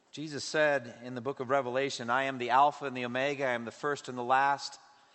Jesus said in the book of Revelation, I am the Alpha and the Omega, I am the first and the last,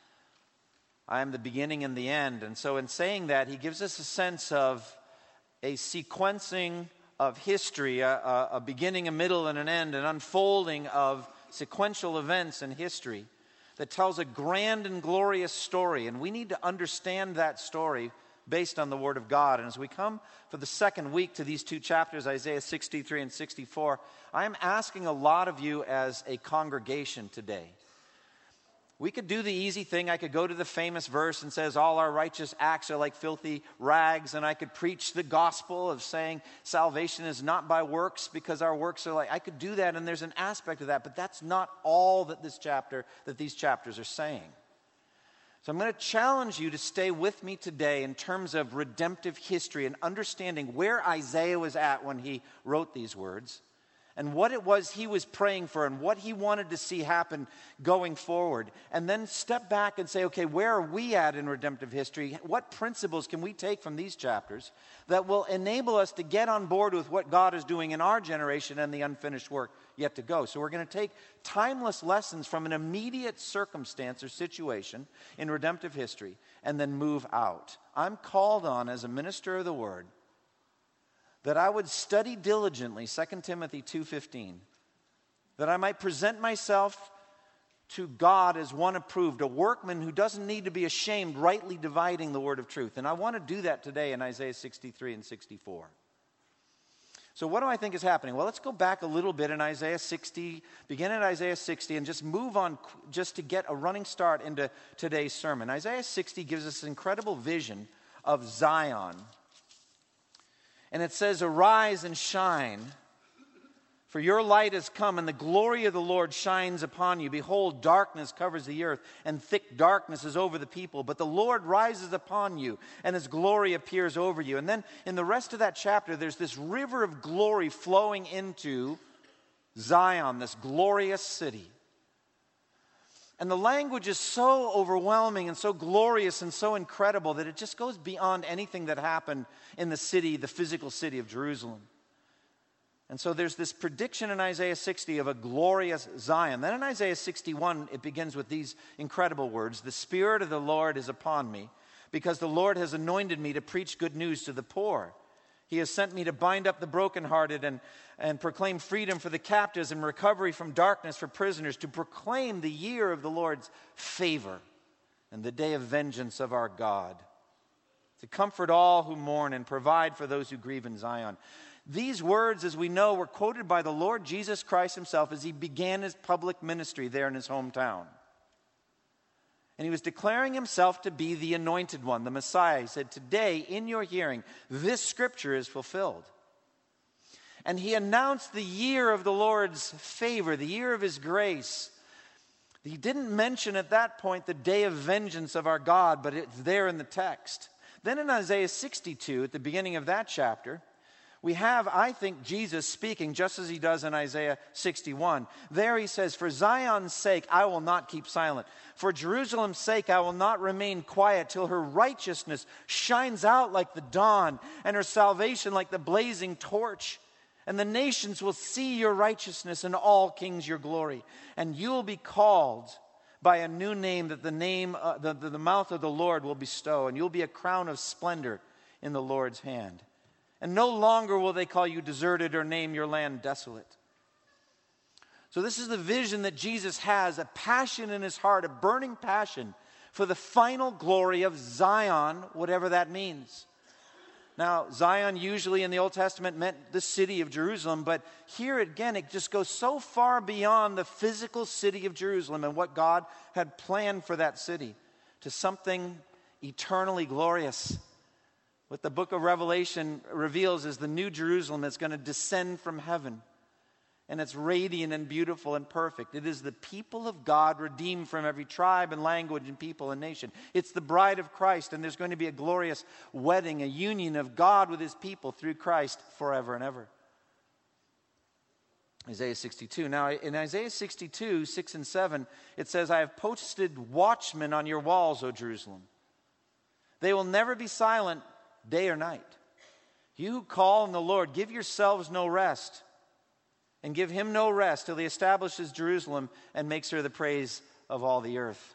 I am the beginning and the end. And so in saying that, he gives us a sense of a sequencing of history, a beginning, a middle, and an end, an unfolding of sequential events in history that tells a grand and glorious story. And we need to understand that story based on the Word of God. And as we come for the second week to these two chapters, Isaiah 63 and 64, I am asking a lot of you as a congregation today. We could do the easy thing. I could go to the famous verse and says, all our righteous acts are like filthy rags. And I could preach the gospel of saying salvation is not by works because our works are like, I could do that. And there's an aspect of that, but that's not all that these chapters are saying. So I'm going to challenge you to stay with me today in terms of redemptive history and understanding where Isaiah was at when he wrote these words and what it was he was praying for and what he wanted to see happen going forward. And then step back and say, okay, where are we at in redemptive history? What principles can we take from these chapters that will enable us to get on board with what God is doing in our generation and the unfinished work yet to go? So we're going to take timeless lessons from an immediate circumstance or situation in redemptive history and then move out. I'm called on as a minister of the Word that I would study diligently 2 Timothy 2:15, that I might present myself to God as one approved, a workman who doesn't need to be ashamed, rightly dividing the word of truth. And I want to do that today in Isaiah 63 and 64. So what do I think is happening? Well, let's go back a little bit in Isaiah 60, begin at Isaiah 60, and just move on just to get a running start into today's sermon. Isaiah 60 gives us an incredible vision of Zion. And it says, arise and shine, for your light has come, and the glory of the Lord shines upon you. Behold, darkness covers the earth, and thick darkness is over the people. But the Lord rises upon you, and his glory appears over you. And then in the rest of that chapter, there's this river of glory flowing into Zion, this glorious city. And the language is so overwhelming and so glorious and so incredible that it just goes beyond anything that happened in the city, the physical city of Jerusalem. And so there's this prediction in Isaiah 60 of a glorious Zion. Then in Isaiah 61, it begins with these incredible words. The Spirit of the Lord is upon me, because the Lord has anointed me to preach good news to the poor. He has sent me to bind up the brokenhearted and proclaim freedom for the captives and recovery from darkness for prisoners, to proclaim the year of the Lord's favor and the day of vengeance of our God, to comfort all who mourn and provide for those who grieve in Zion. These words, as we know, were quoted by the Lord Jesus Christ himself as he began his public ministry there in his hometown. And he was declaring himself to be the anointed one, the Messiah. He said, today, in your hearing, this scripture is fulfilled. And he announced the year of the Lord's favor, the year of his grace. He didn't mention at that point the day of vengeance of our God, but it's there in the text. Then in Isaiah 62, at the beginning of that chapter, we have, I think, Jesus speaking just as he does in Isaiah 61. There he says, for Zion's sake, I will not keep silent. For Jerusalem's sake, I will not remain quiet till her righteousness shines out like the dawn and her salvation like the blazing torch. And the nations will see your righteousness and all kings your glory. And you will be called by a new name that the mouth of the Lord will bestow. And you'll be a crown of splendor in the Lord's hand. And no longer will they call you deserted or name your land desolate. So this is the vision that Jesus has, a passion in his heart, a burning passion for the final glory of Zion, whatever that means. Now, Zion usually in the Old Testament meant the city of Jerusalem, but here again it just goes so far beyond the physical city of Jerusalem and what God had planned for that city to something eternally glorious. What the book of Revelation reveals is the new Jerusalem that's going to descend from heaven. And it's radiant and beautiful and perfect. It is the people of God redeemed from every tribe and language and people and nation. It's the bride of Christ, and there's going to be a glorious wedding, a union of God with his people through Christ forever and ever. Isaiah 62. Now, in Isaiah 62, 6 and 7, it says, I have posted watchmen on your walls, O Jerusalem. They will never be silent day or night. You who call on the Lord, give yourselves no rest. and give him no rest till he establishes Jerusalem and makes her the praise of all the earth.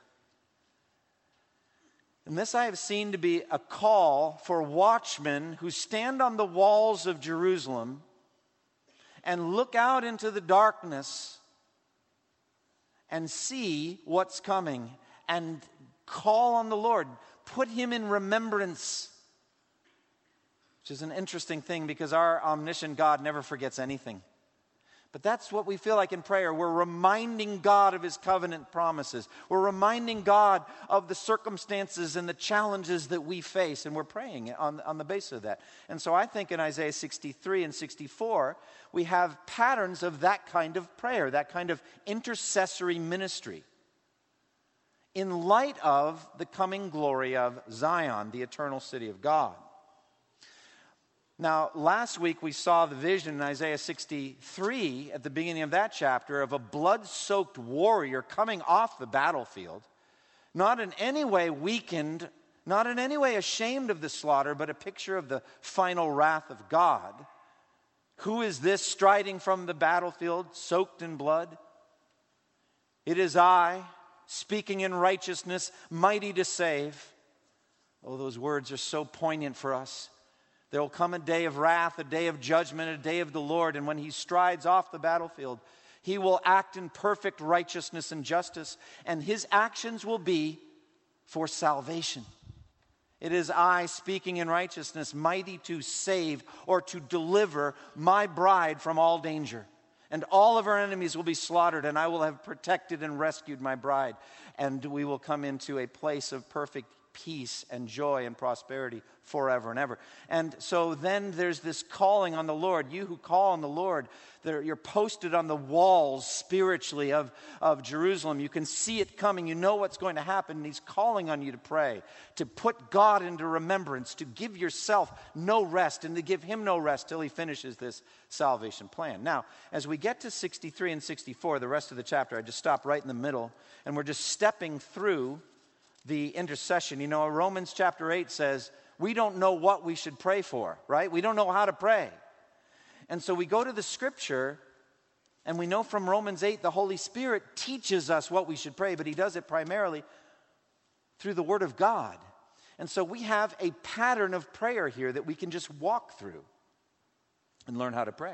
And this I have seen to be a call for watchmen who stand on the walls of Jerusalem and look out into the darkness and see what's coming and call on the Lord. Put him in remembrance. Which is an interesting thing because our omniscient God never forgets anything. But that's what we feel like in prayer. We're reminding God of his covenant promises. We're reminding God of the circumstances and the challenges that we face. And we're praying on the basis of that. And so I think in Isaiah 63 and 64, we have patterns of that kind of prayer, that kind of intercessory ministry, in light of the coming glory of Zion, the eternal city of God. Now, last week we saw the vision in Isaiah 63 at the beginning of that chapter of a blood-soaked warrior coming off the battlefield, not in any way weakened, not in any way ashamed of the slaughter, but a picture of the final wrath of God. Who is this striding from the battlefield, soaked in blood? It is I, speaking in righteousness, mighty to save. Oh, those words are so poignant for us. There will come a day of wrath, a day of judgment, a day of the Lord. And when he strides off the battlefield, he will act in perfect righteousness and justice. And his actions will be for salvation. It is I speaking in righteousness, mighty to save or to deliver my bride from all danger. And all of our enemies will be slaughtered, and I will have protected and rescued my bride. And we will come into a place of perfect peace and joy and prosperity forever and ever. And so then there's this calling on the Lord. You who call on the Lord, you're posted on the walls spiritually of Jerusalem. You can see it coming. You know what's going to happen. And he's calling on you to pray, to put God into remembrance, to give yourself no rest and to give him no rest till he finishes this salvation plan. Now, as we get to 63 and 64, the rest of the chapter, I just stopped right in the middle, and we're just stepping through the intercession. You know, Romans chapter 8 says, we don't know what we should pray for, right? We don't know how to pray. And so we go to the scripture, and we know from Romans 8, the Holy Spirit teaches us what we should pray, but he does it primarily through the Word of God. And so we have a pattern of prayer here that we can just walk through and learn how to pray.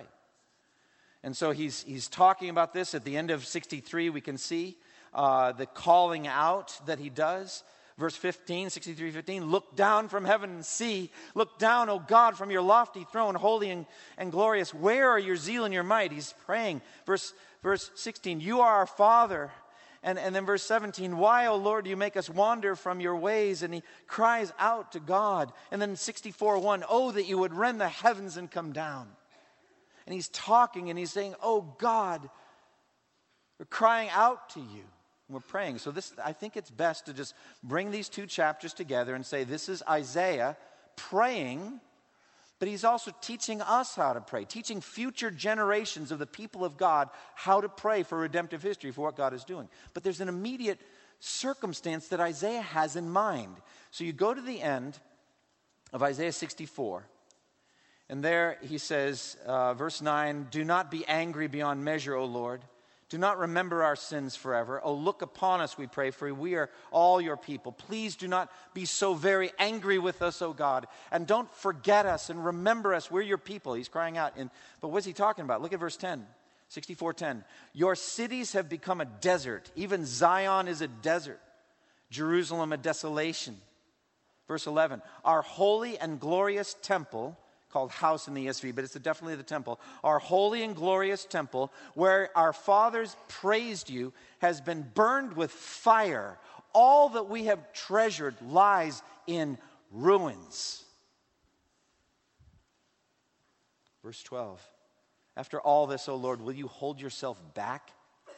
And so he's talking about this at the end of 63. We can see the calling out that he does. Verse 15, 63:15, look down from heaven and see. Look down, O God, from your lofty throne, holy and glorious. Where are your zeal and your might? He's praying. Verse 16, you are our Father. And then verse 17, why, O Lord, do you make us wander from your ways? And he cries out to God. And then 64:1, oh, that you would rend the heavens and come down. And he's talking and he's saying, oh God, we're crying out to you. We're praying. So I think it's best to just bring these two chapters together and say this is Isaiah praying, but he's also teaching us how to pray, teaching future generations of the people of God how to pray for redemptive history, for what God is doing. But there's an immediate circumstance that Isaiah has in mind. So you go to the end of Isaiah 64, and there he says, verse 9, do not be angry beyond measure, O Lord. Do not remember our sins forever. Oh, look upon us, we pray, for we are all your people. Please do not be so very angry with us, O God. And don't forget us and remember us. We're your people. He's crying out. But what's he talking about? Look at verse 10, 64:10. Your cities have become a desert. Even Zion is a desert. Jerusalem a desolation. Verse 11. Our holy and glorious temple, called house in the ESV, but it's definitely the temple. Our holy and glorious temple, where our fathers praised you, has been burned with fire. All that we have treasured lies in ruins. Verse 12. After all this, O Lord, will you hold yourself back?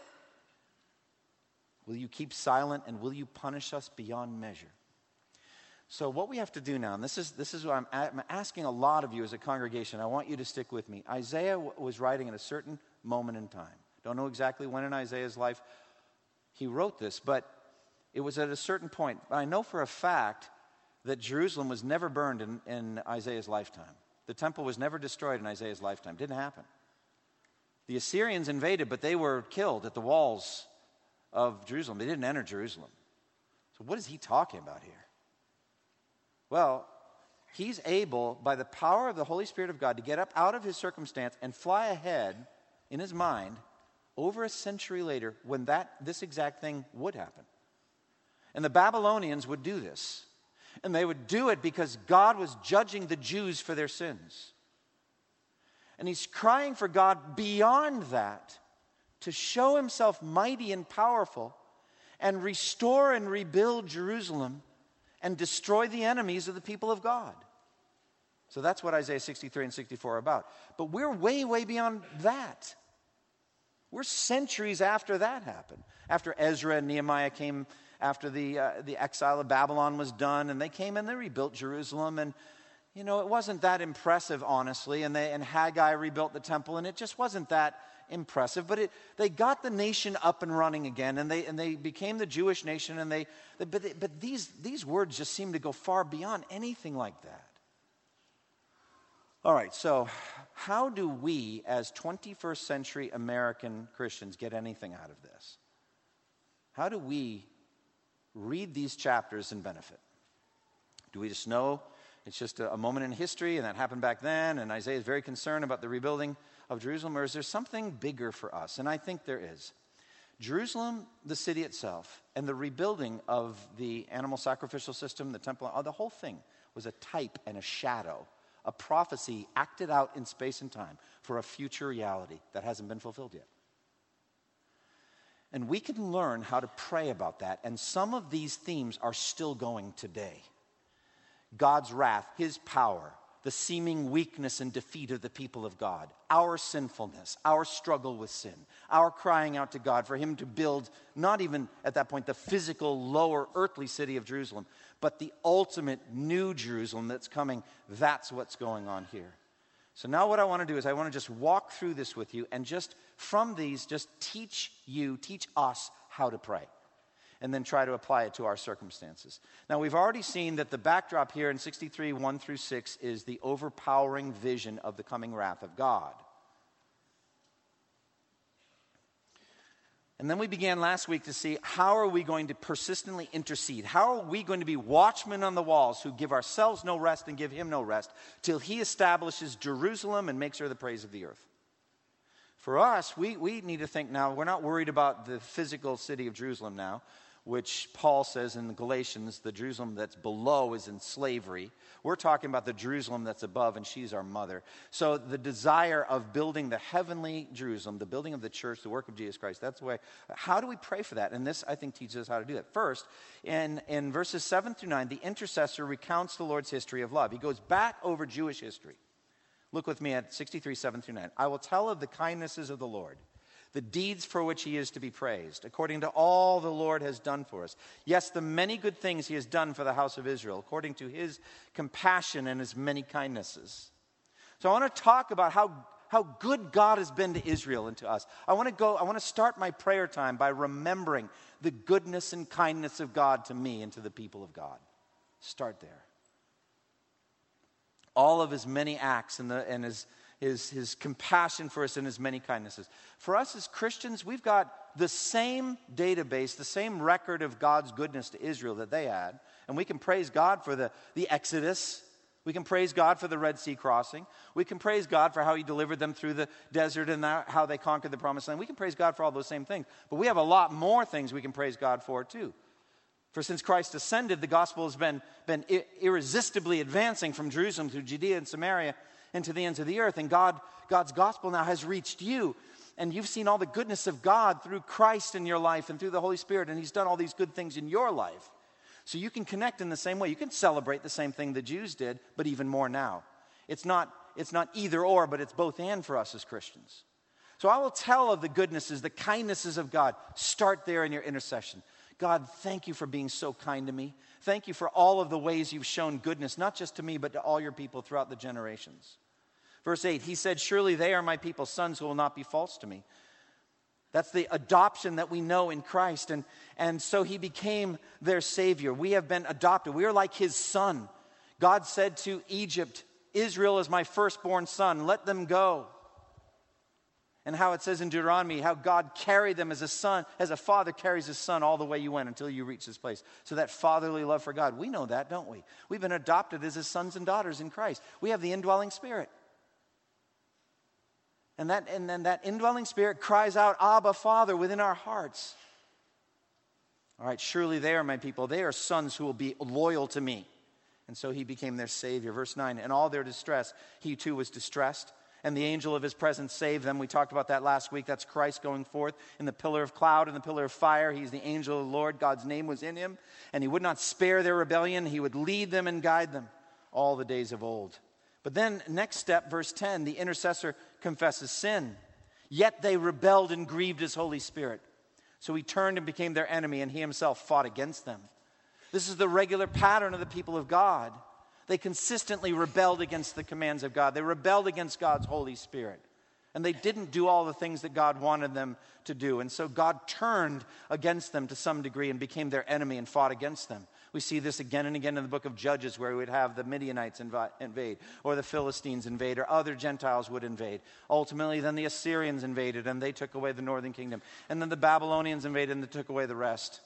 Will you keep silent, and will you punish us beyond measure? So what we have to do now, and this is what I'm asking a lot of you as a congregation. I want you to stick with me. Isaiah was writing at a certain moment in time. Don't know exactly when in Isaiah's life he wrote this, but it was at a certain point. I know for a fact that Jerusalem was never burned in Isaiah's lifetime. The temple was never destroyed in Isaiah's lifetime. It didn't happen. The Assyrians invaded, but they were killed at the walls of Jerusalem. They didn't enter Jerusalem. So what is he talking about here? Well, he's able, by the power of the Holy Spirit of God, to get up out of his circumstance and fly ahead in his mind over a century later when this exact thing would happen. And the Babylonians would do this. And they would do it because God was judging the Jews for their sins. And he's crying for God beyond that to show himself mighty and powerful and restore and rebuild Jerusalem and destroy the enemies of the people of God. So that's what Isaiah 63 and 64 are about. But we're way, way beyond that. We're centuries after that happened. After Ezra and Nehemiah came, after the exile of Babylon was done, and they came and they rebuilt Jerusalem, and it wasn't that impressive, honestly, and Haggai rebuilt the temple, and it just wasn't that impressive, but they got the nation up and running again, and they became the Jewish nation, and but these words just seem to go far beyond anything like that. All right, so how do we as 21st century American Christians get anything out of this? How do we read these chapters and benefit? Do we just know it's just a moment in history and that happened back then, and Isaiah is very concerned about the rebuilding of Jerusalem, or is there something bigger for us? And I think there is. Jerusalem, the city itself, and the rebuilding of the animal sacrificial system, the temple, the whole thing was a type and a shadow, a prophecy acted out in space and time for a future reality that hasn't been fulfilled yet. And we can learn how to pray about that, and some of these themes are still going today. God's wrath, his power, the seeming weakness and defeat of the people of God, our sinfulness, our struggle with sin, our crying out to God for him to build, not even at that point the physical lower earthly city of Jerusalem, but the ultimate new Jerusalem that's coming. That's what's going on here. So now what I want to do is I want to just walk through this with you, and just from these, just teach us how to pray, and then try to apply it to our circumstances. Now, we've already seen that the backdrop here in 63, 1 through 6 is the overpowering vision of the coming wrath of God. And then we began last week to see how are we going to persistently intercede? How are we going to be watchmen on the walls who give ourselves no rest and give him no rest till he establishes Jerusalem and makes her the praise of the earth? For us, we need to think now, we're not worried about the physical city of Jerusalem now, which Paul says in Galatians, the Jerusalem that's below is in slavery. We're talking about the Jerusalem that's above, and she's our mother. So the desire of building the heavenly Jerusalem, the building of the church, the work of Jesus Christ, that's the way. How do we pray for that? And this, I think, teaches us how to do that. First, in verses 7 through 9, the intercessor recounts the Lord's history of love. He goes back over Jewish history. Look with me at 63, 7 through 9. I will tell of the kindnesses of the Lord, the deeds for which he is to be praised, according to all the Lord has done for us. Yes, the many good things he has done for the house of Israel, according to his compassion and his many kindnesses. So I want to talk about how good God has been to Israel and to us. I want to start my prayer time by remembering the goodness and kindness of God to me and to the people of God. Start there. All of his many acts and his compassion for us and his many kindnesses. For us as Christians, we've got the same database, the same record of God's goodness to Israel that they had. And we can praise God for the Exodus. We can praise God for the Red Sea crossing. We can praise God for how he delivered them through the desert and how they conquered the promised land. We can praise God for all those same things. But we have a lot more things we can praise God for too. For since Christ ascended, the gospel has been irresistibly advancing from Jerusalem through Judea and Samaria and to the ends of the earth. And God's gospel now has reached you. And you've seen all the goodness of God through Christ in your life and through the Holy Spirit. And he's done all these good things in your life. So you can connect in the same way. You can celebrate the same thing the Jews did, but even more now. It's not either or, but it's both and for us as Christians. So I will tell of the goodnesses, the kindnesses of God. Start there in your intercession. God, thank you for being so kind to me. Thank you for all of the ways you've shown goodness, not just to me, but to all your people throughout the generations. Verse 8, he said, surely they are my people, sons who will not be false to me. That's the adoption that we know in Christ. And so he became their Savior. We have been adopted. We are like his son. God said to Egypt, Israel is my firstborn son. Let them go. And how it says in Deuteronomy, how God carried them as a father carries his son all the way you went until you reach this place. So that fatherly love for God, we know that, don't we? We've been adopted as his sons and daughters in Christ. We have the indwelling Spirit. And then that indwelling Spirit cries out, Abba, Father, within our hearts. All right, surely they are my people. They are sons who will be loyal to me. And so he became their Savior. Verse 9, in all their distress, he too was distressed. And the angel of his presence saved them. We talked about that last week. That's Christ going forth in the pillar of cloud and the pillar of fire. He's the angel of the Lord. God's name was in him. And he would not spare their rebellion. He would lead them and guide them all the days of old. But then next step, verse 10, the intercessor confesses sin. Yet they rebelled and grieved his Holy Spirit. So he turned and became their enemy, and he himself fought against them. This is the regular pattern of the people of God. They consistently rebelled against the commands of God. They rebelled against God's Holy Spirit. And they didn't do all the things that God wanted them to do. And so God turned against them to some degree and became their enemy and fought against them. We see this again and again in the book of Judges, where we would have the Midianites invade, or the Philistines invade, or other Gentiles would invade. Ultimately, then the Assyrians invaded, and they took away the northern kingdom. And then the Babylonians invaded, and they took away the rest.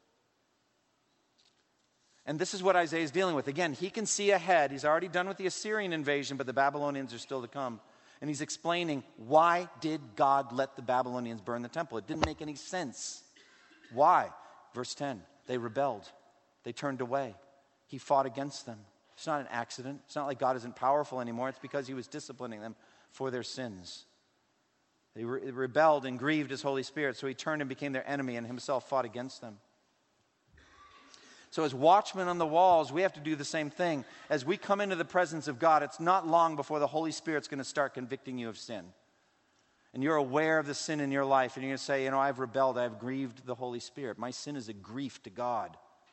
And this is what Isaiah is dealing with. Again, he can see ahead. He's already done with the Assyrian invasion, but the Babylonians are still to come. And he's explaining, why did God let the Babylonians burn the temple? It didn't make any sense. Why? Verse 10, they rebelled. They turned away. He fought against them. It's not an accident. It's not like God isn't powerful anymore. It's because he was disciplining them for their sins. They rebelled and grieved his Holy Spirit, so he turned and became their enemy and himself fought against them. So as watchmen on the walls, we have to do the same thing. As we come into the presence of God, it's not long before the Holy Spirit's going to start convicting you of sin. And you're aware of the sin in your life, and you're going to say, I've rebelled, I've grieved the Holy Spirit. My sin is a grief to God.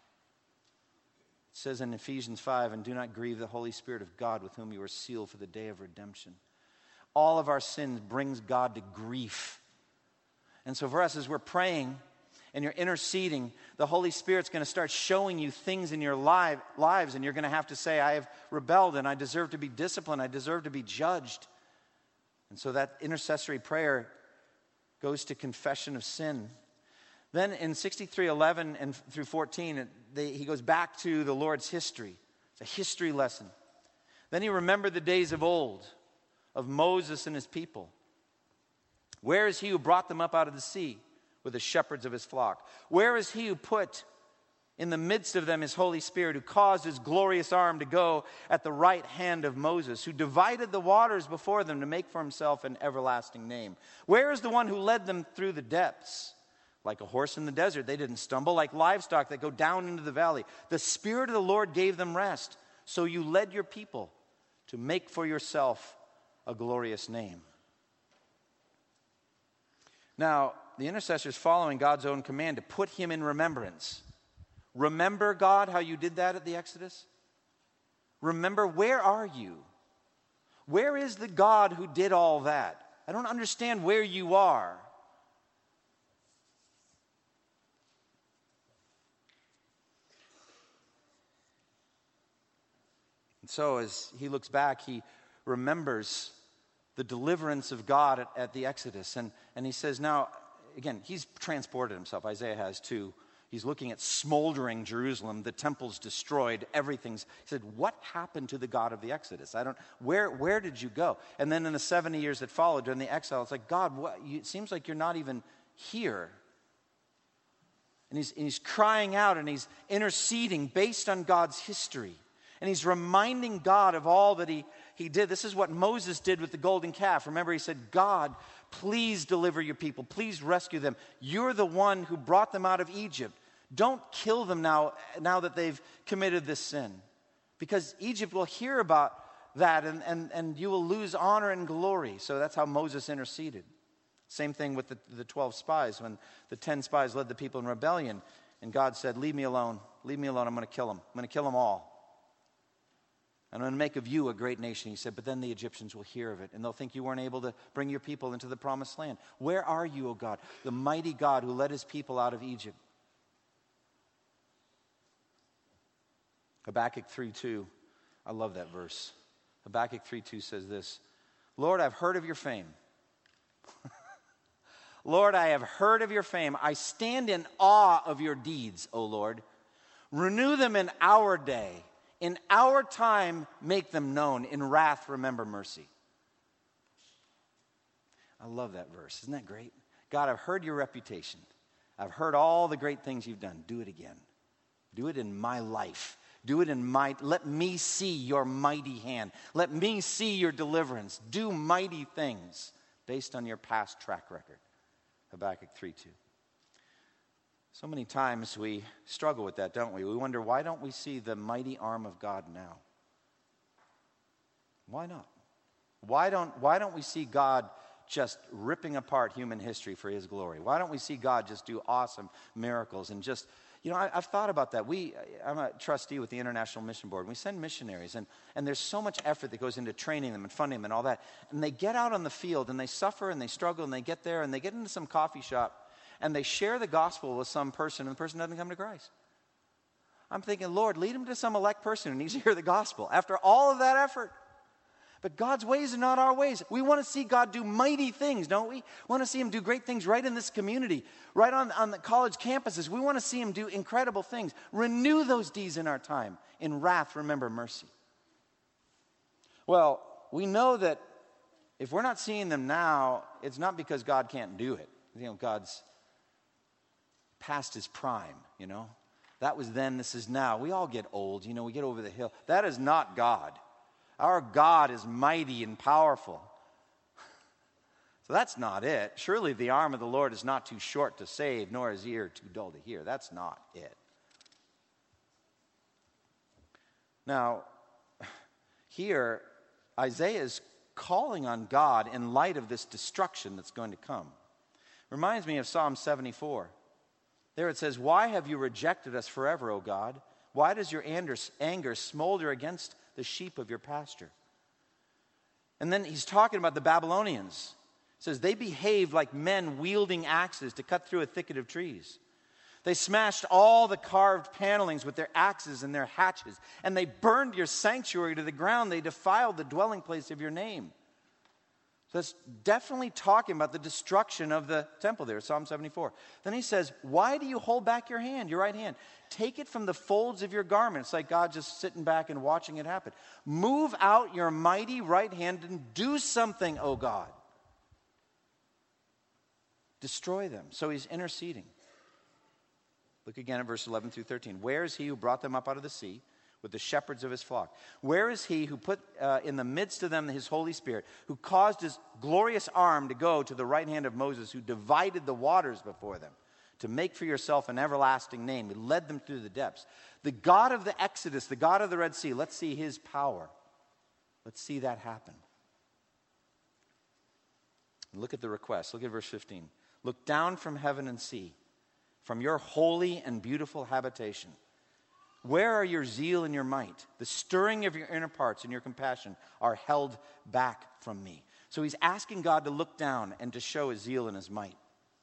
It says in Ephesians 5, and do not grieve the Holy Spirit of God, with whom you are sealed for the day of redemption. All of our sins brings God to grief. And so for us, as we're praying, and you're interceding, the Holy Spirit's going to start showing you things in your lives, and you're going to have to say, I have rebelled, and I deserve to be disciplined, I deserve to be judged. And so that intercessory prayer goes to confession of sin. Then in 63:11 and through 14, he goes back to the Lord's history. It's a history lesson. Then he remembered the days of old, of Moses and his people. Where is he who brought them up out of the sea? With the shepherds of his flock. Where is he who put in the midst of them his Holy Spirit, who caused his glorious arm to go at the right hand of Moses, who divided the waters before them to make for himself an everlasting name? Where is the one who led them through the depths? Like a horse in the desert, they didn't stumble. Like livestock that go down into the valley. The Spirit of the Lord gave them rest. So you led your people to make for yourself a glorious name. Now, the intercessor is following God's own command to put him in remembrance. Remember, God, how you did that at the Exodus? Remember, where are you? Where is the God who did all that? I don't understand where you are. And so as he looks back, he remembers the deliverance of God at the Exodus. And he says, now, again, he's transported himself. Isaiah has too. He's looking at smoldering Jerusalem. The temple's destroyed. Everything's. He said, what happened to the God of the Exodus? Where did you go? And then in the 70 years that followed during the exile, it's like, God, it seems like you're not even here. And he's crying out and he's interceding based on God's history. And he's reminding God of all that he did. This is what Moses did with the golden calf. Remember, he said, God, please deliver your people. Please rescue them. You're the one who brought them out of Egypt. Don't kill them now that they've committed this sin. Because Egypt will hear about that and you will lose honor and glory. So that's how Moses interceded. Same thing with the 12 spies. When the 10 spies led the people in rebellion. And God said, leave me alone. Leave me alone. I'm going to kill them. I'm going to kill them all. I'm going to make of you a great nation. He said, but then the Egyptians will hear of it, and they'll think you weren't able to bring your people into the promised land. Where are you, O God, the mighty God who led his people out of Egypt? Habakkuk 3:2. I love that verse. Habakkuk 3:2 says this, Lord, I've heard of your fame Lord, I have heard of your fame. I stand in awe of your deeds, O Lord. Renew them in our day. In our time, make them known. In wrath, remember mercy. I love that verse. Isn't that great? God, I've heard your reputation. I've heard all the great things you've done. Do it again. Do it in my life. Do it in let me see your mighty hand. Let me see your deliverance. Do mighty things based on your past track record. Habakkuk 3:2. So many times we struggle with that, don't we? We wonder, why don't we see the mighty arm of God now? Why not? Why don't we see God just ripping apart human history for his glory? Why don't we see God just do awesome miracles and just, I've thought about that. I'm a trustee with the International Mission Board. We send missionaries, and there's so much effort that goes into training them and funding them and all that. And they get out on the field, and they suffer, and they struggle, and they get there, and they get into some coffee shop, and they share the gospel with some person, and the person doesn't come to Christ. I'm thinking, Lord, lead him to some elect person who needs to hear the gospel after all of that effort. But God's ways are not our ways. We want to see God do mighty things, don't we? We want to see him do great things right in this community, right on the college campuses. We want to see him do incredible things. Renew those deeds in our time. In wrath, remember mercy. Well, we know that if we're not seeing them now, it's not because God can't do it. God's past his prime, That was then, this is now. We all get old, we get over the hill. That is not God. Our God is mighty and powerful. So that's not it. Surely the arm of the Lord is not too short to save, nor his ear too dull to hear. That's not it. Now, here, Isaiah is calling on God in light of this destruction that's going to come. Reminds me of Psalm 74. There it says, "Why have you rejected us forever, O God? Why does your anger smolder against the sheep of your pasture?" And then he's talking about the Babylonians. He says, "They behaved like men wielding axes to cut through a thicket of trees. They smashed all the carved panelings with their axes and their hatchets, and they burned your sanctuary to the ground. They defiled the dwelling place of your name." So that's definitely talking about the destruction of the temple there, Psalm 74. Then he says, "Why do you hold back your hand, your right hand? Take it from the folds of your garment." It's like God just sitting back and watching it happen. "Move out your mighty right hand and do something, O God." Destroy them. So he's interceding. Look again at verse 11 through 13. "Where is he who brought them up out of the sea with the shepherds of his flock? Where is he who put in the midst of them his Holy Spirit, who caused his glorious arm to go to the right hand of Moses, who divided the waters before them, to make for yourself an everlasting name? He led them through the depths." The God of the Exodus, the God of the Red Sea, let's see his power. Let's see that happen. Look at the request. Look at verse 15. "Look down from heaven and see, from your holy and beautiful habitation. Where are your zeal and your might? The stirring of your inner parts and your compassion are held back from me." So he's asking God to look down and to show his zeal and his might.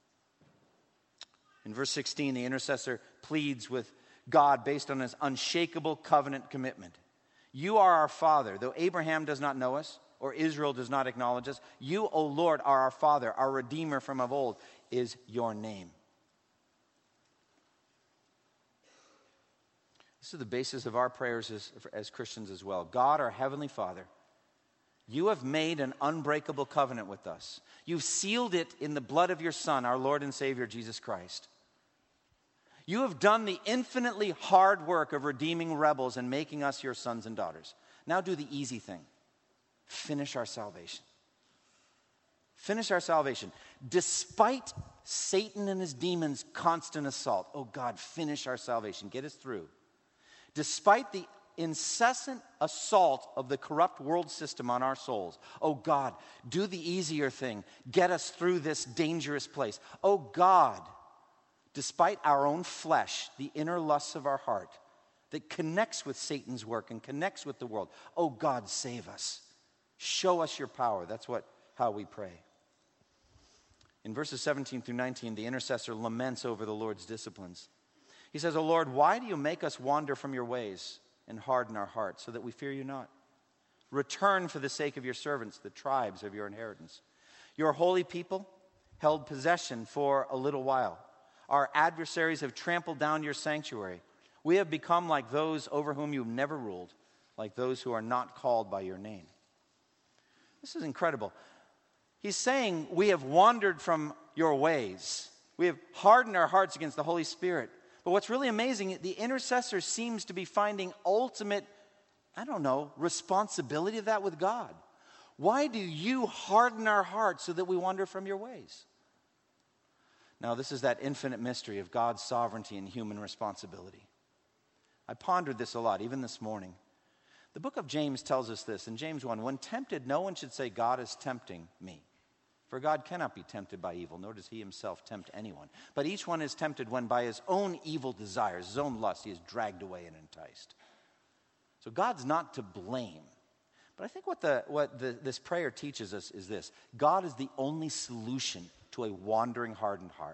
In verse 16, the intercessor pleads with God based on his unshakable covenant commitment. "You are our Father, though Abraham does not know us, or Israel does not acknowledge us. You, O Lord, are our Father, our Redeemer from of old is your name." This is the basis of our prayers as Christians as well. God, our Heavenly Father, you have made an unbreakable covenant with us. You've sealed it in the blood of your Son, our Lord and Savior, Jesus Christ. You have done the infinitely hard work of redeeming rebels and making us your sons and daughters. Now do the easy thing. Finish our salvation. Finish our salvation. Despite Satan and his demons' constant assault, oh God, finish our salvation. Get us through. Despite the incessant assault of the corrupt world system on our souls, oh God, do the easier thing. Get us through this dangerous place. Oh God, despite our own flesh, the inner lusts of our heart that connects with Satan's work and connects with the world, oh God, save us. Show us your power. That's how we pray. In verses 17 through 19, the intercessor laments over the Lord's disciplines. He says, "O Lord, why do you make us wander from your ways and harden our hearts so that we fear you not? Return for the sake of your servants, the tribes of your inheritance. Your holy people held possession for a little while. Our adversaries have trampled down your sanctuary. We have become like those over whom you have never ruled, like those who are not called by your name. This is incredible. He's saying we have wandered from your ways. We have hardened our hearts against the Holy Spirit. But what's really amazing, the intercessor seems to be finding ultimate, responsibility of that with God. Why do you harden our hearts so that we wander from your ways? Now, this is that infinite mystery of God's sovereignty and human responsibility. I pondered this a lot, even this morning. The book of James tells us this. In James 1, when tempted, no one should say, God is tempting me. For God cannot be tempted by evil, nor does he himself tempt anyone. But each one is tempted when by his own evil desires, his own lust, he is dragged away and enticed. So God's not to blame. But I think what this prayer teaches us is this. God is the only solution to a wandering, hardened heart.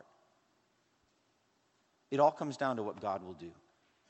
It all comes down to what God will do.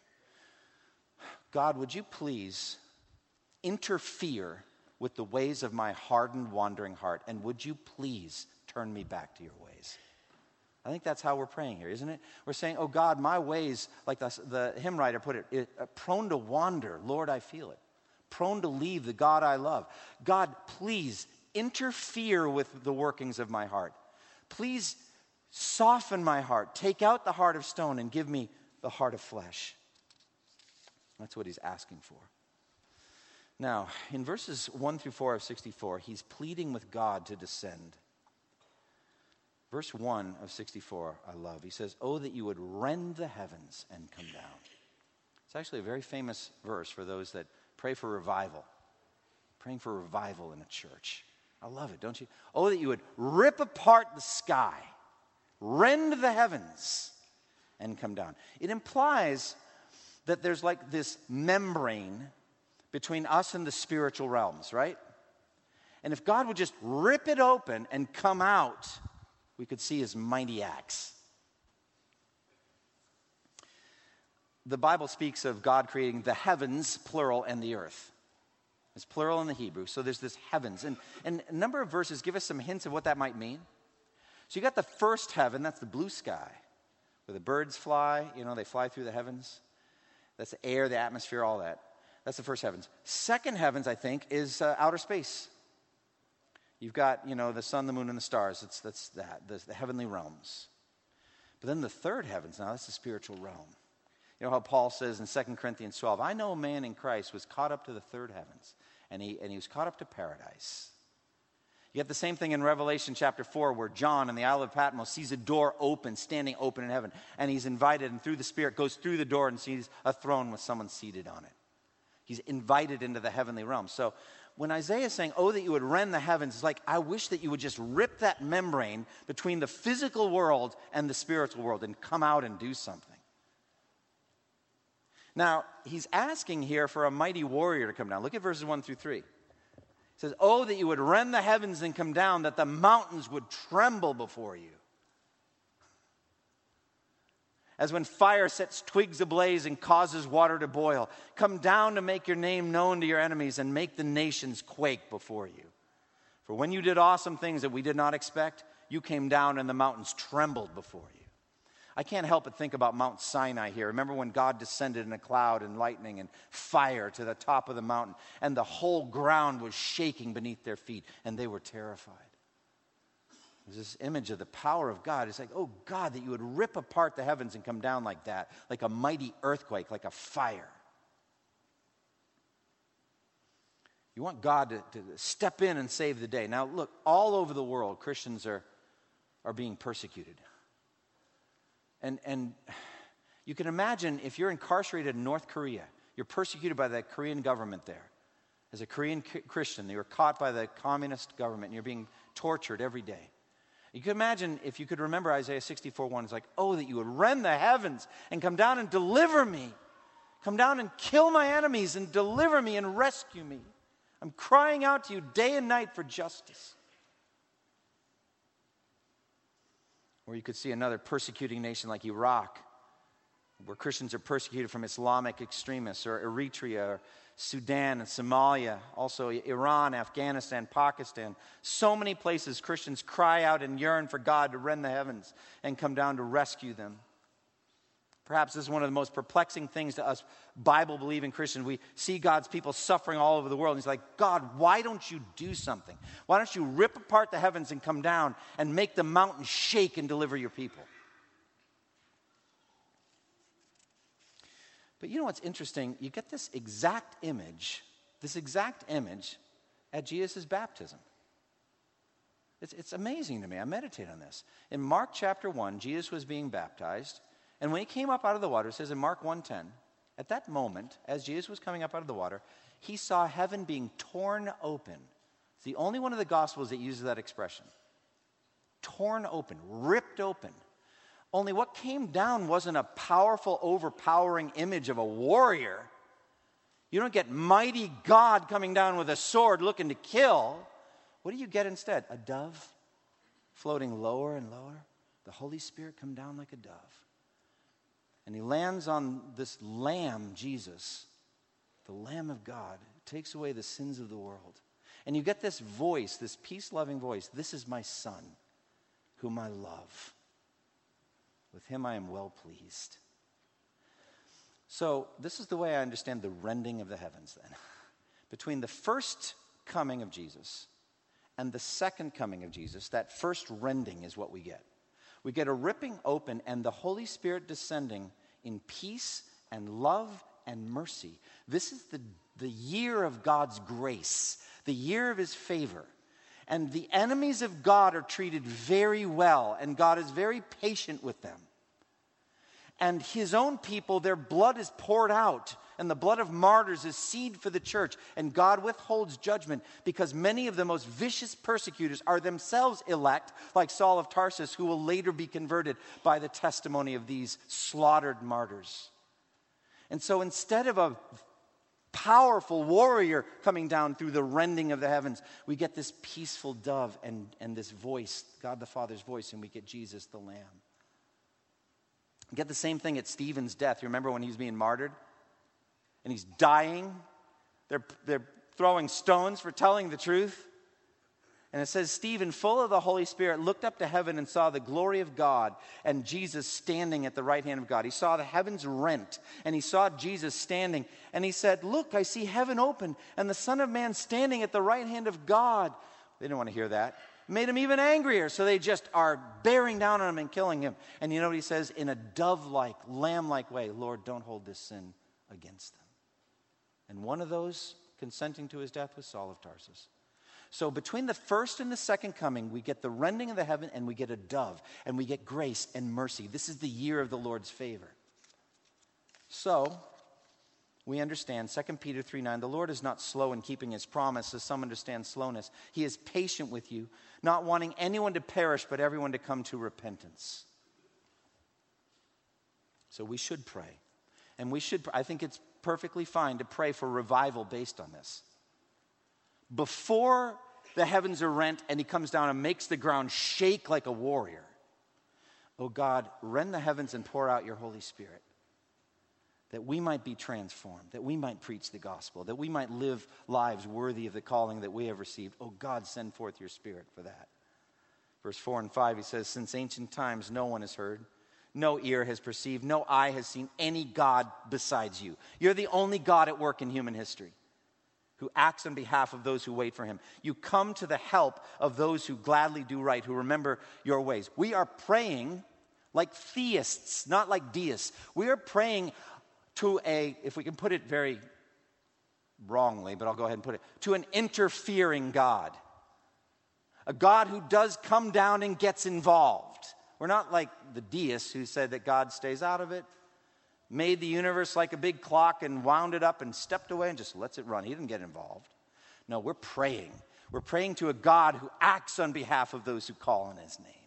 God, would you please interfere with the ways of my hardened, wandering heart, and would you please turn me back to your ways? I think that's how we're praying here, isn't it? We're saying, oh God, my ways, like the hymn writer put it, prone to wander, Lord, I feel it. Prone to leave the God I love. God, please interfere with the workings of my heart. Please soften my heart. Take out the heart of stone and give me the heart of flesh. That's what he's asking for. Now, in verses 1 through 4 of 64, he's pleading with God to descend. Verse 1 of 64, I love. He says, oh, that you would rend the heavens and come down. It's actually a very famous verse for those that pray for revival. Praying for revival in a church. I love it, don't you? Oh, that you would rip apart the sky, rend the heavens, and come down. It implies that there's like this membrane between us and the spiritual realms, right? And if God would just rip it open and come out, we could see his mighty acts. The Bible speaks of God creating the heavens, plural, and the earth. It's plural in the Hebrew, so there's this heavens. And a number of verses give us some hints of what that might mean. So you got the first heaven, that's the blue sky, where the birds fly, they fly through the heavens. That's the air, the atmosphere, all that. That's the first heavens. Second heavens, I think, is outer space. You've got, the sun, the moon, and the stars. That's the heavenly realms. But then the third heavens, now that's the spiritual realm. You know how Paul says in 2 Corinthians 12, I know a man in Christ was caught up to the third heavens, and he was caught up to paradise. You get the same thing in Revelation chapter 4, where John in the Isle of Patmos sees a door open, standing open in heaven, and he's invited, and through the Spirit goes through the door and sees a throne with someone seated on it. He's invited into the heavenly realm. So when Isaiah is saying, oh, that you would rend the heavens, it's like, I wish that you would just rip that membrane between the physical world and the spiritual world and come out and do something. Now, he's asking here for a mighty warrior to come down. Look at verses 1 through 3. He says, oh, that you would rend the heavens and come down, that the mountains would tremble before you. As when fire sets twigs ablaze and causes water to boil. Come down to make your name known to your enemies and make the nations quake before you. For when you did awesome things that we did not expect, you came down and the mountains trembled before you. I can't help but think about Mount Sinai here. Remember when God descended in a cloud and lightning and fire to the top of the mountain, and the whole ground was shaking beneath their feet, and they were terrified. There's this image of the power of God. It's like, oh God, that you would rip apart the heavens and come down like that, like a mighty earthquake, like a fire. You want God to step in and save the day. Now look, all over the world, Christians are being persecuted. And you can imagine if you're incarcerated in North Korea, you're persecuted by the Korean government there. As a Korean Christian, you were caught by the communist government and you're being tortured every day. You can imagine if you could remember Isaiah 64:1. It's like, oh, that you would rend the heavens and come down and deliver me. Come down and kill my enemies and deliver me and rescue me. I'm crying out to you day and night for justice. Or you could see another persecuting nation like Iraq, where Christians are persecuted from Islamic extremists, or Eritrea, or Sudan and Somalia, also Iran, Afghanistan, Pakistan. So many places Christians cry out and yearn for God to rend the heavens and come down to rescue them. Perhaps this is one of the most perplexing things to us Bible-believing Christians. We see God's people suffering all over the world. And he's like, God, why don't you do something? Why don't you rip apart the heavens and come down and make the mountains shake and deliver your people? But you know what's interesting? You get this exact image at Jesus' baptism. It's amazing to me. I meditate on this. In Mark chapter 1, Jesus was being baptized. And when he came up out of the water, it says in Mark 1:10, at that moment, as Jesus was coming up out of the water, he saw heaven being torn open. It's the only one of the Gospels that uses that expression. Torn open, ripped open. Only what came down wasn't a powerful, overpowering image of a warrior. You don't get mighty God coming down with a sword looking to kill. What do you get instead? A dove floating lower and lower. The Holy Spirit come down like a dove. And he lands on this Lamb, Jesus, the Lamb of God, who takes away the sins of the world. And you get this voice, this peace-loving voice. This is my Son, whom I love. With him I am well pleased. So this is the way I understand the rending of the heavens then. Between the first coming of Jesus and the second coming of Jesus, that first rending is what we get. We get a ripping open and the Holy Spirit descending in peace and love and mercy. This is the year of God's grace, the year of his favor. And the enemies of God are treated very well, and God is very patient with them. And his own people, their blood is poured out, and the blood of martyrs is seed for the church. And God withholds judgment because many of the most vicious persecutors are themselves elect, like Saul of Tarsus, who will later be converted by the testimony of these slaughtered martyrs. And so instead of a powerful warrior coming down through the rending of the heavens, we get this peaceful dove and this voice, God the Father's voice, and we get Jesus the Lamb. We get the same thing at Stephen's death. You remember when he was being martyred? And he's dying. They're throwing stones for telling the truth. And it says, Stephen, full of the Holy Spirit, looked up to heaven and saw the glory of God and Jesus standing at the right hand of God. He saw the heavens rent, and he saw Jesus standing. And he said, look, I see heaven open, and the Son of Man standing at the right hand of God. They didn't want to hear that. It made him even angrier, so they just are bearing down on him and killing him. And you know what he says? In a dove-like, lamb-like way, Lord, don't hold this sin against them. And one of those consenting to his death was Saul of Tarsus. So between the first and the second coming, we get the rending of the heaven and we get a dove and we get grace and mercy. This is the year of the Lord's favor. So we understand 2 Peter 3:9, the Lord is not slow in keeping his promise, as some understand slowness. He is patient with you, not wanting anyone to perish, but everyone to come to repentance. So we should pray. And I think it's perfectly fine to pray for revival based on this. Before the heavens are rent and he comes down and makes the ground shake like a warrior. Oh God, rend the heavens and pour out your Holy Spirit, that we might be transformed, that we might preach the gospel, that we might live lives worthy of the calling that we have received. Oh God, send forth your Spirit for that. Verse 4 and 5, he says, since ancient times no one has heard, no ear has perceived, no eye has seen any God besides you. You're the only God at work in human history, who acts on behalf of those who wait for him. You come to the help of those who gladly do right, who remember your ways. We are praying like theists, not like deists. We are praying to if we can put it very wrongly, but I'll go ahead and put it, to an interfering God. A God who does come down and gets involved. We're not like the deists who said that God stays out of it, made the universe like a big clock and wound it up and stepped away and just lets it run. He didn't get involved. No, we're praying. We're praying to a God who acts on behalf of those who call on his name.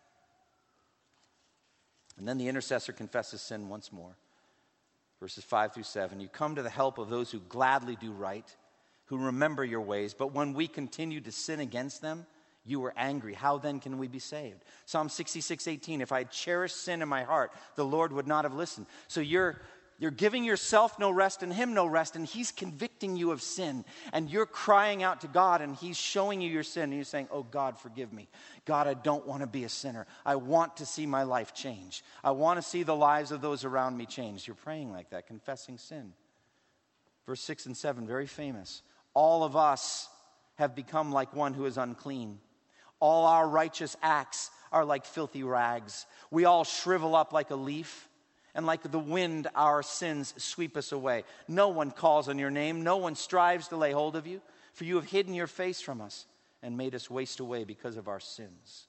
And then the intercessor confesses sin once more. Verses 5 through 7. You come to the help of those who gladly do right, who remember your ways. But when we continue to sin against them, you were angry. How then can we be saved? Psalm 66:18. If I had cherished sin in my heart, the Lord would not have listened. So you're You're giving yourself no rest and him no rest, and he's convicting you of sin. And you're crying out to God, and he's showing you your sin. And you're saying, oh, God, forgive me. God, I don't want to be a sinner. I want to see my life change. I want to see the lives of those around me change. You're praying like that, confessing sin. Verse 6 and 7, very famous. All of us have become like one who is unclean. All our righteous acts are like filthy rags. We all shrivel up like a leaf. And like the wind, our sins sweep us away. No one calls on your name. No one strives to lay hold of you. For you have hidden your face from us and made us waste away because of our sins.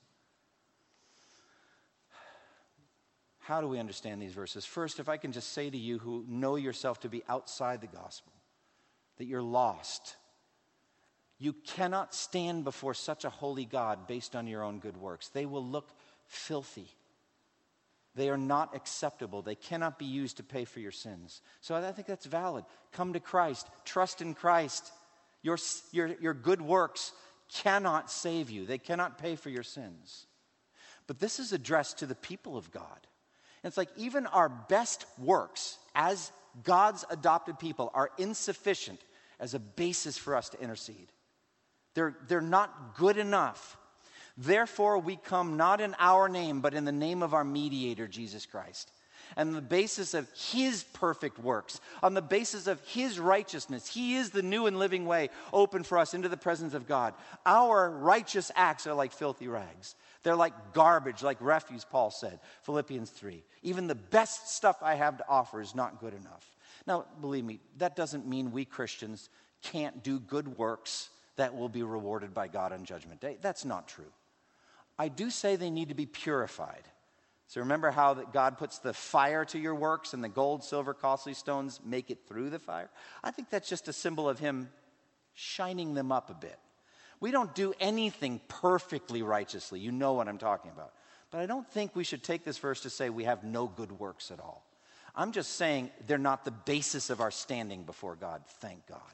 How do we understand these verses? First, if I can just say to you who know yourself to be outside the gospel, that you're lost. You cannot stand before such a holy God based on your own good works. They will look filthy. They are not acceptable. They cannot be used to pay for your sins. So I think that's valid. Come to Christ. Trust in Christ. Your good works cannot save you. They cannot pay for your sins. But this is addressed to the people of God. And it's like even our best works as God's adopted people are insufficient as a basis for us to intercede. They're not good enough. Therefore, we come not in our name, but in the name of our mediator, Jesus Christ. And on the basis of his perfect works, on the basis of his righteousness, he is the new and living way open for us into the presence of God. Our righteous acts are like filthy rags. They're like garbage, like refuse, Paul said, Philippians 3. Even the best stuff I have to offer is not good enough. Now, believe me, that doesn't mean we Christians can't do good works that will be rewarded by God on Judgment Day. That's not true. I do say they need to be purified. So remember how that God puts the fire to your works and the gold, silver, costly stones make it through the fire? I think that's just a symbol of him shining them up a bit. We don't do anything perfectly righteously. You know what I'm talking about. But I don't think we should take this verse to say we have no good works at all. I'm just saying they're not the basis of our standing before God. Thank God.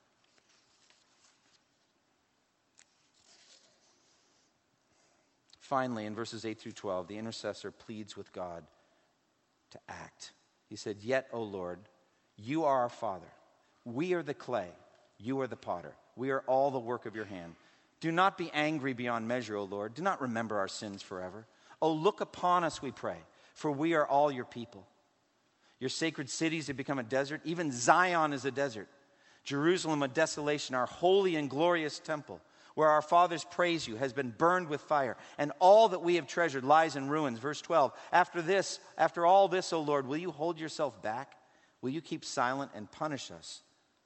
Finally, in verses 8 through 12, the intercessor pleads with God to act. He said, "Yet, O Lord, you are our Father. We are the clay. You are the potter. We are all the work of your hand. Do not be angry beyond measure, O Lord. Do not remember our sins forever. O look upon us, we pray, for we are all your people. Your sacred cities have become a desert. Even Zion is a desert. Jerusalem a desolation, our holy and glorious temple, where our fathers praise you, has been burned with fire, and all that we have treasured lies in ruins." Verse 12, after all this, O Lord, will you hold yourself back? Will you keep silent and punish us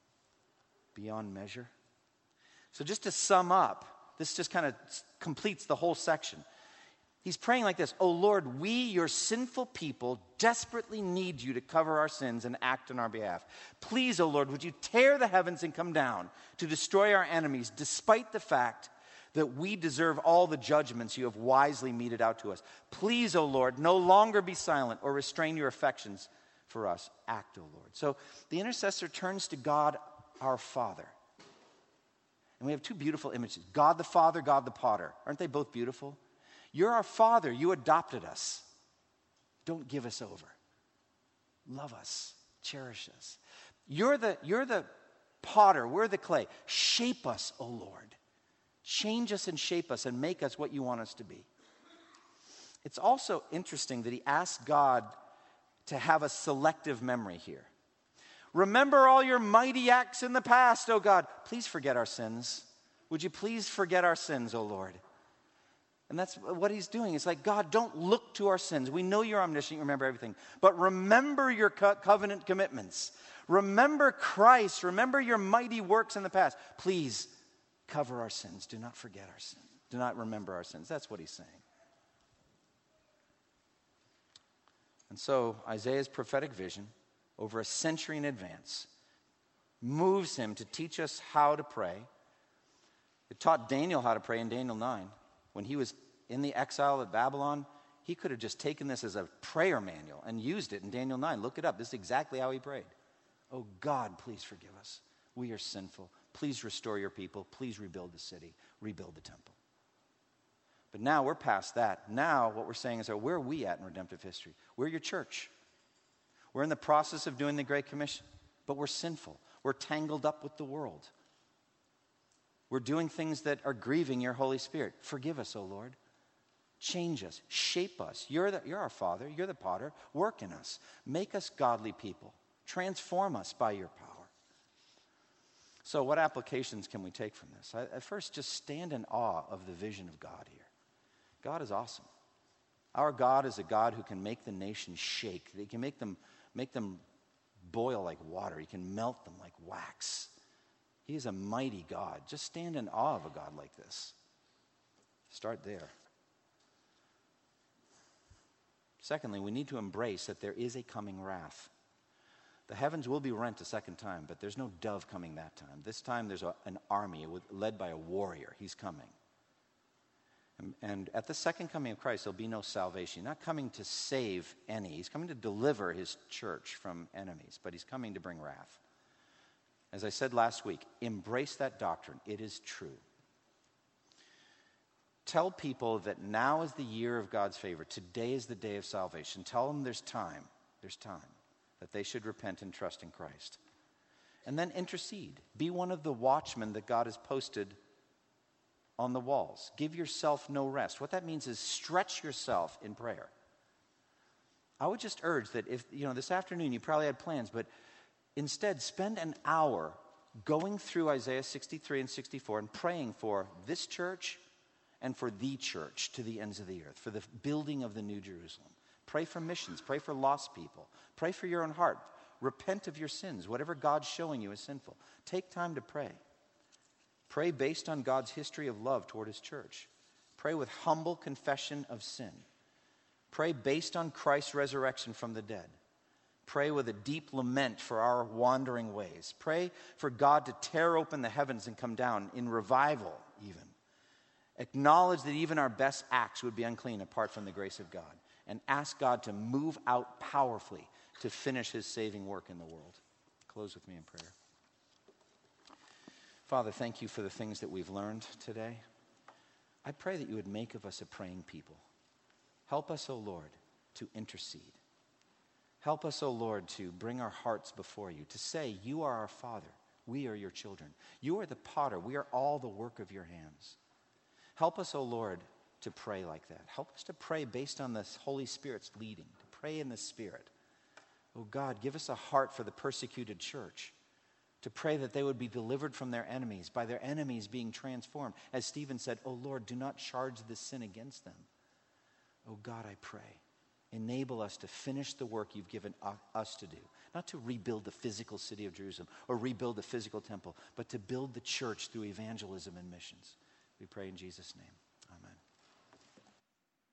beyond measure? So just to sum up, this just kind of completes the whole section. He's praying like this: "O Lord, we, your sinful people, desperately need you to cover our sins and act on our behalf. Please, O Lord, would you tear the heavens and come down to destroy our enemies, despite the fact that we deserve all the judgments you have wisely meted out to us. Please, O Lord, no longer be silent or restrain your affections for us. Act, O Lord." So the intercessor turns to God, our Father. And we have two beautiful images: God the Father, God the potter. Aren't they both beautiful? You're our Father. You adopted us. Don't give us over. Love us. Cherish us. You're the potter. We're the clay. Shape us, O Lord. Change us and shape us and make us what you want us to be. It's also interesting that he asks God to have a selective memory here. Remember all your mighty acts in the past, O God. Please forget our sins. Would you please forget our sins, O Lord? And that's what he's doing. It's like, God, don't look to our sins. We know you're omniscient, you remember everything. But remember your covenant commitments. Remember Christ. Remember your mighty works in the past. Please cover our sins. Do not forget our sins. Do not remember our sins. That's what he's saying. And so Isaiah's prophetic vision, over a century in advance, moves him to teach us how to pray. It taught Daniel how to pray in Daniel 9. When he was in the exile at Babylon, he could have just taken this as a prayer manual and used it in Daniel 9. Look it up. This is exactly how he prayed. "Oh God, please forgive us. We are sinful. Please restore your people. Please rebuild the city. Rebuild the temple." But now we're past that. Now what we're saying is, where are we at in redemptive history? We're your church. We're in the process of doing the Great Commission, but we're sinful. We're tangled up with the world. We're doing things that are grieving your Holy Spirit. Forgive us, O Lord. Change us. Shape us. You're our Father. You're the potter. Work in us. Make us godly people. Transform us by your power. So what applications can we take from this? At first, just stand in awe of the vision of God here. God is awesome. Our God is a God who can make the nations shake. He can make them boil like water. He can melt them like wax. He is a mighty God. Just stand in awe of a God like this. Start there. Secondly, we need to embrace that there is a coming wrath. The heavens will be rent a second time, but there's no dove coming that time. This time there's an army led by a warrior. He's coming. And at the second coming of Christ, there'll be no salvation. He's not coming to save any. He's coming to deliver his church from enemies, but he's coming to bring wrath. As I said last week, embrace that doctrine. It is true. Tell people that now is the year of God's favor. Today is the day of salvation. Tell them there's time. There's time. That they should repent and trust in Christ. And then intercede. Be one of the watchmen that God has posted on the walls. Give yourself no rest. What that means is stretch yourself in prayer. I would just urge that if, this afternoon you probably had plans, but instead spend an hour going through Isaiah 63 and 64 and praying for this church and for the church to the ends of the earth, for the building of the New Jerusalem. Pray for missions. Pray for lost people. Pray for your own heart. Repent of your sins. Whatever God's showing you is sinful. Take time to pray. Pray based on God's history of love toward his church. Pray with humble confession of sin. Pray based on Christ's resurrection from the dead. Pray with a deep lament for our wandering ways. Pray for God to tear open the heavens and come down in revival even. Acknowledge that even our best acts would be unclean apart from the grace of God. And ask God to move out powerfully to finish his saving work in the world. Close with me in prayer. Father, thank you for the things that we've learned today. I pray that you would make of us a praying people. Help us, O Lord, to intercede. Help us, O Lord, to bring our hearts before you, to say, you are our Father, we are your children. You are the potter, we are all the work of your hands. Help us, O Lord, to pray like that. Help us to pray based on the Holy Spirit's leading, to pray in the Spirit. Oh God, give us a heart for the persecuted church, to pray that they would be delivered from their enemies, by their enemies being transformed. As Stephen said, oh Lord, do not charge this sin against them. Oh God, I pray, enable us to finish the work you've given us to do. Not to rebuild the physical city of Jerusalem or rebuild the physical temple, but to build the church through evangelism and missions. We pray in Jesus' name. Amen.